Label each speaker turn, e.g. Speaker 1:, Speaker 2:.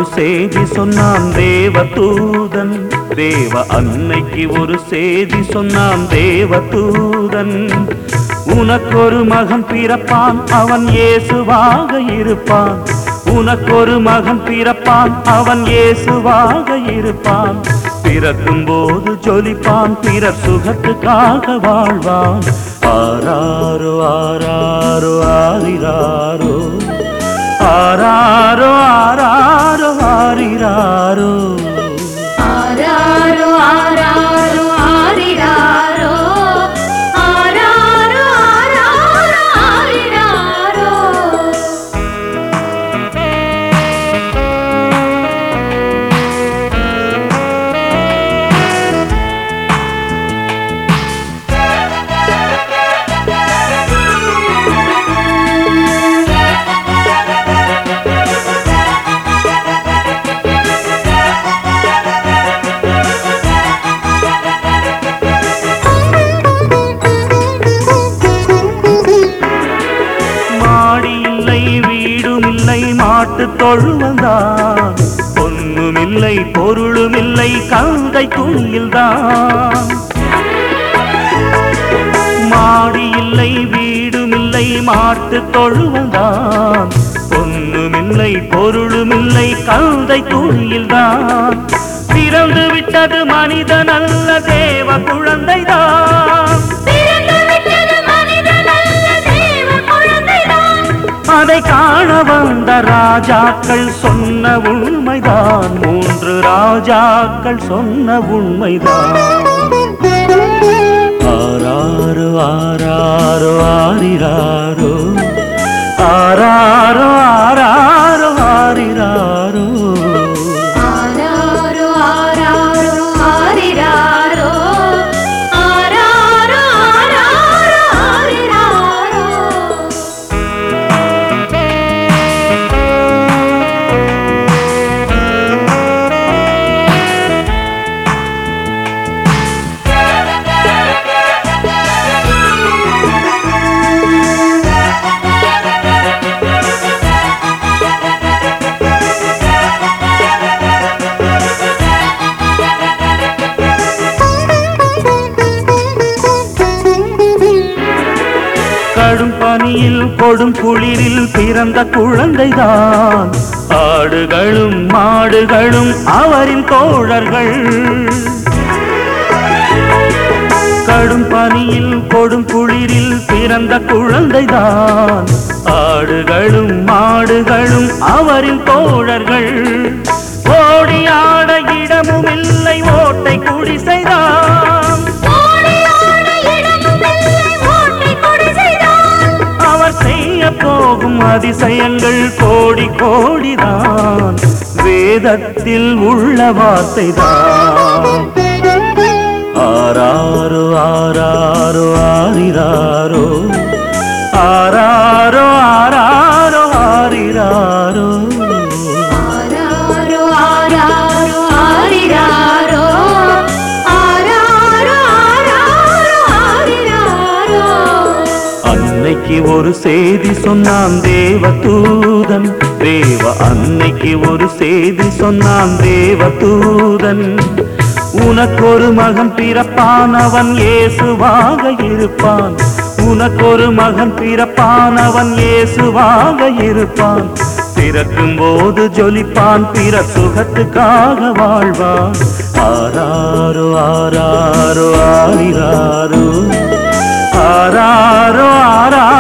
Speaker 1: செய்தி சொன்னான் தேவதூதன். தேவ அன்னைக்கு ஒரு செய்தி சொன்னான் தேவதூதன். உனக்கொரு மகன் பிறப்பான், அவன் இயேசுவாக இருப்பான். உனக்கொரு மகன் பிறப்பான், அவன் இயேசுவாக இருப்பான். பிறக்கும் போது ஜொலிப்பான், பிறர் சுகத்துக்காக வாழ்வான். ஆராரோ ஆராரோ ஆரிராரோ, ஆராரோ ஆராரோ ஆரிராரோ,
Speaker 2: ஆராரோ ஆராரோ ஆரிராரோ, ஆராரோ ஆராரோ ஆரிராரோ.
Speaker 1: மாட்டு தொழுவந்தான், பொன்னுமில்லை பொருளுமில்லை கங்கை துணியில்தான். மாடி இல்லை வீடுமில்லை மாட்டு தொழுவந்தான், பொன்னுமில்லை பொருளுமில்லை கங்கை துணியில்தான். பிறந்து விட்டது மனிதன் அல்ல தேவ குழந்தைதான். அதை காண வந்த ராஜாக்கள் சொன்ன உண்மைதான், 3 ராஜாக்கள் சொன்ன உண்மைதான். ஆராரோ ஆராரோ ஆரிராரோ, ஆராரோ ஆராரோ ஆரிராரோ,
Speaker 2: ஆராரோ ஆராரோ ஆரிராரோ, ஆராரோ ஆராரோ ஆரிராரோ.
Speaker 1: கடும் பனியில் கொடும் குளிரில் பிறந்த குழந்தைதான். ஆடுகளும் மாடுகளும் அவரின் தோழர்கள். கடும் பனியில் கொடும் குளிரில் பிறந்த குழந்தைதான். ஆடுகளும் மாடுகளும் அவரின் தோழர்கள். ஓடி ஆட இடமும் இல்லை ஓட்டை குடிசைதான். அவர் செய்ய போகும் அதிசயங்கள் கோடி கோடிதான், வேதத்தில் உள்ள வார்த்தைதான். ஆராரோ ஆராரோ ஆரிராரோ, ஆராரோ ஆராரோ ஆரிராரோ,
Speaker 2: ஆராரோ ஆராரோ ஆரிராரோ, ஆராரோ ஆராரோ ஆரிராரோ.
Speaker 1: அன்னைக்கு ஒரு செய்தி சொன்னான் தேவதூதன். தேவ அன்னைக்கு ஒரு செய்தி சொன்னான் தேவதூதன். உனக்கொரு மகன் பிறப்பான், அவன் இயேசுவாக இருப்பான். உனக்கொரு மகன் பிறப்பான், அவன் இயேசுவாக இருப்பான். பிறக்கும் போது ஜொலிப்பான், பிற சுகத்துக்காக வாழ்வான். ஆராரோ ஆராரோ ஆரிராரோ, ஆராரோ ஆரா